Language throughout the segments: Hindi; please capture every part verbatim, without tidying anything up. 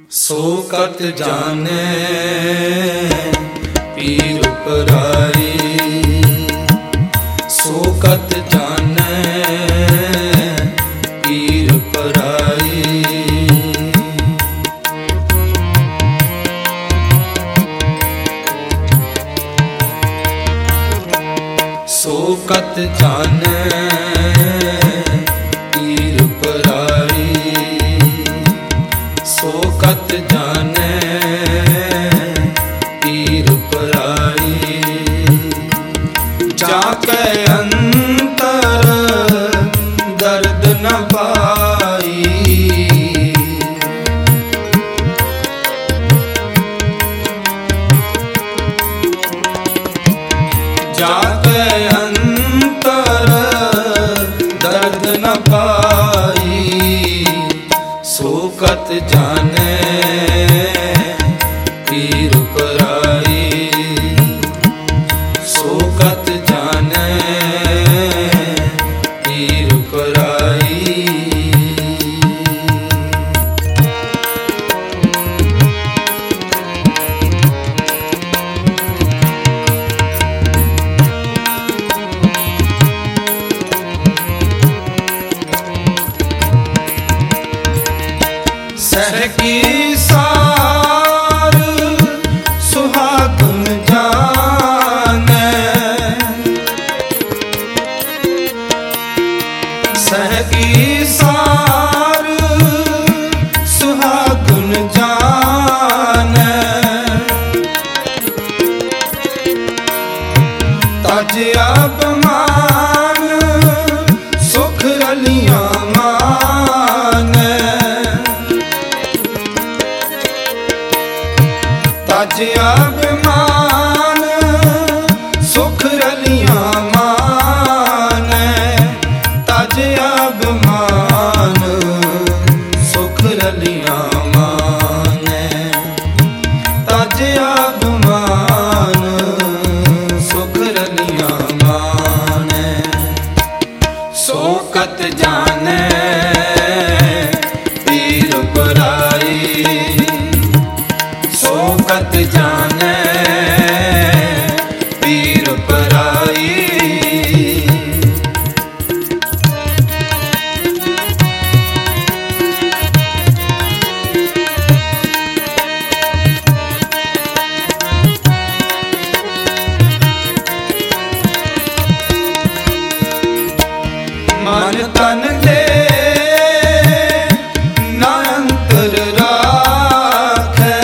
सोकत जाने पीर पराई, सोकत जाने पीर पराई। सोकत जाने पीर पराई, सोकत जाने पीर पराई। जाके अंतर दर्द न पाई, जाके अंतर दर्द न पाई। सोकत जाने पीर पराई, सोकत जाने पीर पराई। सहकी सार सुहागन जाने, सहकी सार सुहागन जाने। तज अपमान सुख रलियां माने, तज अभिमान सुख रलियां माने। तज अभिमान सुख रलियां माने, तज अभिमान सुख रलियां माने। सोकत जाने पीर पराई, सोकत जाने पीर पराई। मन तन दे ना अंतर राखे,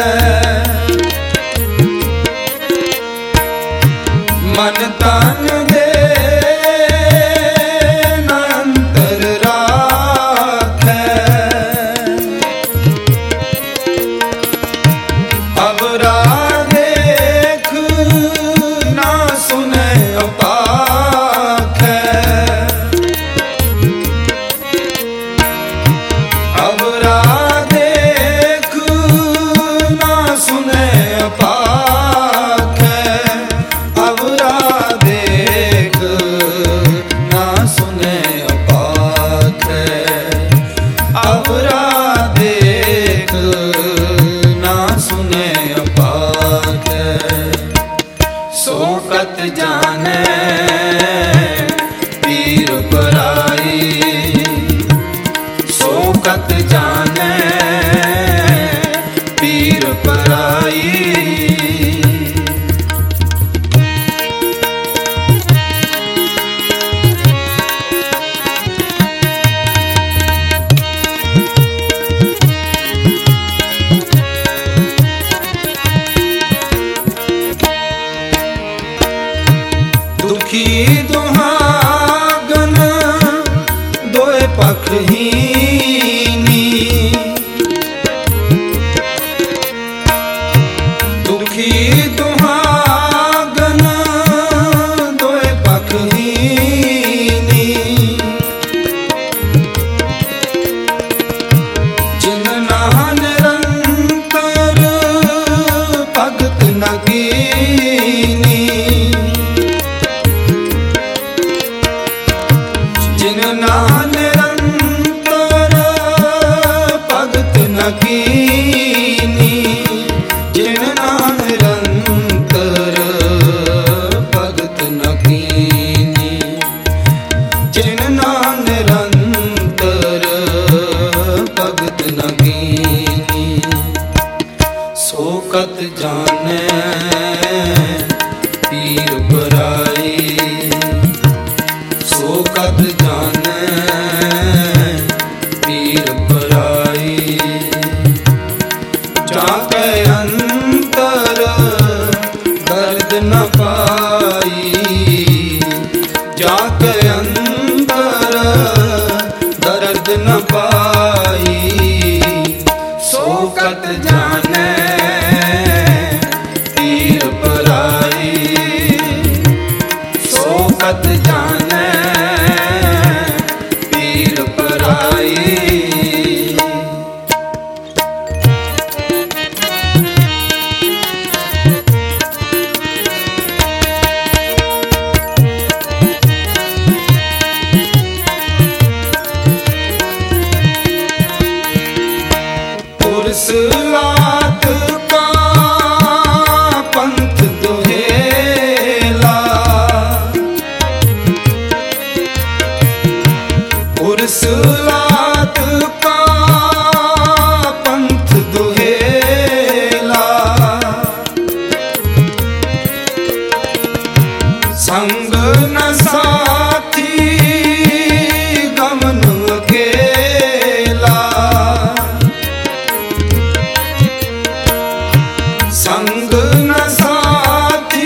मन तन दे ना अंतर राखे। अवरा देख ना सुने अपाखे, अवरा देख ना सुने अपाखे। अवरा देख ना सुने अपाखे, अवरा देख ना सुने अपाखे। सोकत जाने पीर पराई, सोकत जाने पीर पराई। दुखी दुहागन दोए पख हीनी, दुखी दुहागन दोए पख हीनी। जिन नान निरंतर भगत न कीनी, जिन नान निरंतर भगत न की। न कीनी। सोकत जाने पीर पराई, सोकत जाने पीर पराई। जाके अंतर दर्द न पाई, जाके अंतर दर्द न पाई। सोकत जाने पीर पराई, सोकत जाने पीर पराई। पुरसलात का पंथ दुहेला, पुरसलात का पंथ दुहेला। संग न साथी गमन अकेला, संग न साथी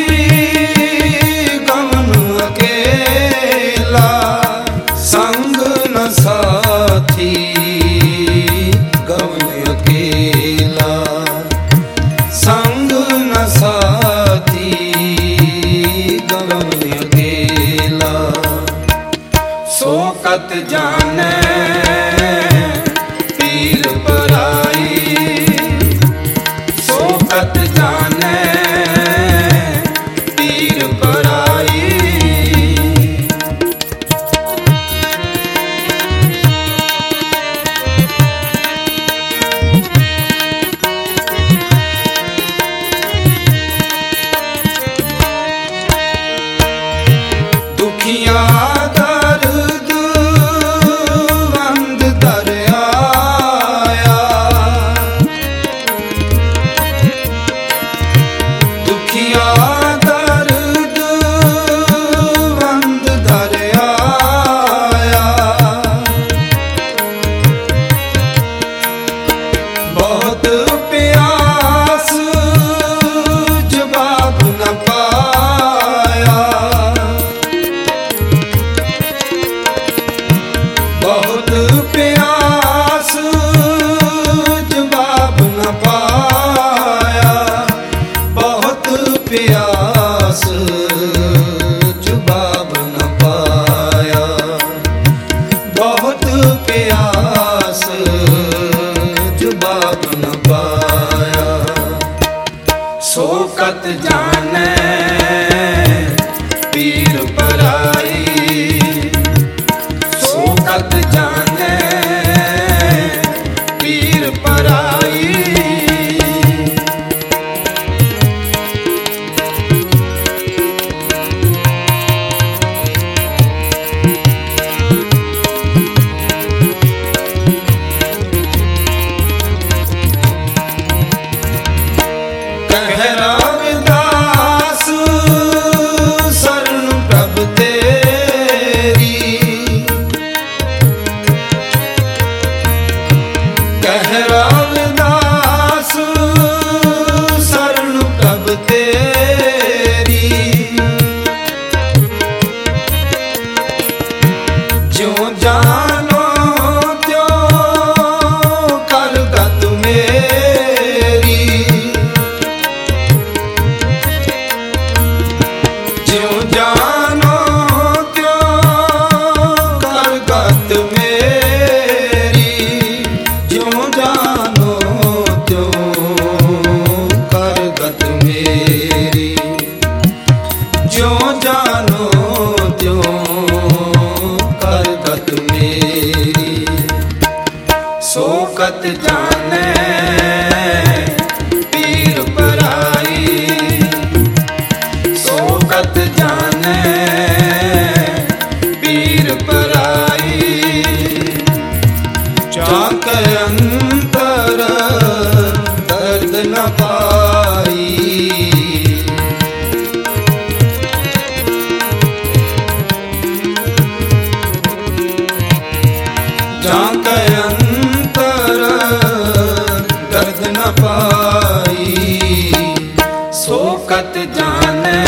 गमन अकेला, संग न साथी गमन अकेला, संग न साथी गमन अकेला। सोकत जाने पीर पराई, सोकत जाने पीर पराई। दुखिया दर्द वंद दर आया, दुखिया दर्द वंद दर आया। बहुत प्यास जवाब न पाया, बहुत प्यास जवाब न पाया, बहुत प्यास जवाब न पाया, बहुत प्यास जवाब न पाया। सोकत जाने पीर पराई, सोकत जाने पीर पराई। कह रामदास शरण प्रभ तेरी, कह रामदास न पाई। सो कत जाने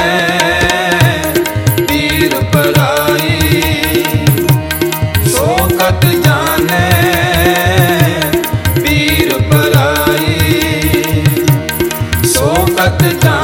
पीर पराई, सो कत जाने पीर पराई, सो कत जाने